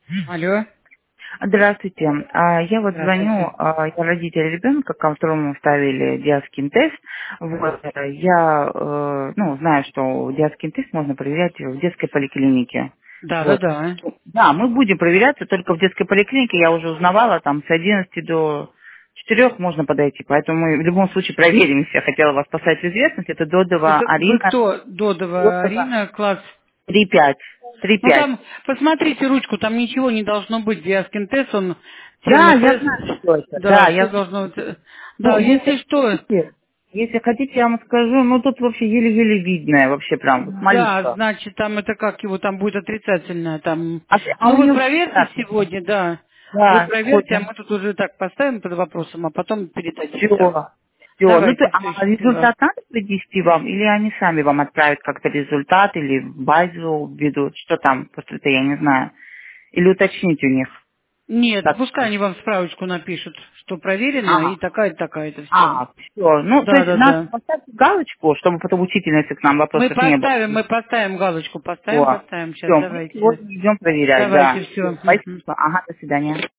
Алло, Здравствуйте. Я вот звоню, здравствуйте. я родитель ребенка, которому ставили диаскин тест. Вот, я знаю, что диаскин тест можно проверять в детской поликлинике. Да, да, Вот. да. Да, мы будем проверяться только в детской поликлинике. Я уже узнавала, там с 11 до 4 можно подойти. Поэтому мы в любом случае проверимся. Я хотела вас поставить в известность. Это Додова Это вы Арина. кто? Додова Додова Арина, класс. 3-5. Ну 3-5. там, посмотрите ручку, там ничего не должно быть. Диаскин тест, он Да, я термотест. знаю, что это. Да, Да, все я знаю. должно быть. Да, Ну, если что, если хотите, я вам скажу, ну тут вообще еле-еле видное, вообще прям вот да, малютка. значит, там это как его, там будет отрицательное. Там. А Ну у вы нее проверьте все сегодня, да. Вы да, проверьте, а сходим. мы тут уже так поставим под вопросом, а потом передадим. Все. Да. Все. Ну, Давайте, все, а счастливо. результат надо принести вам, или они сами вам отправят как-то результат, или в базу введут, что там, после этого я не знаю. Или уточнить у них. Нет, Как? пускай они вам справочку напишут, что проверено, и Ага. такая-то, такая-то, все. Все. Ну, то Да, есть да, надо да. поставить галочку, чтобы потом учительницы к нам вопросов не было. Мы поставим галочку, Все. поставим. Сейчас, Все, мы давайте. сегодня идем проверять, Давайте, да. все. Спасибо. Ага, до свидания.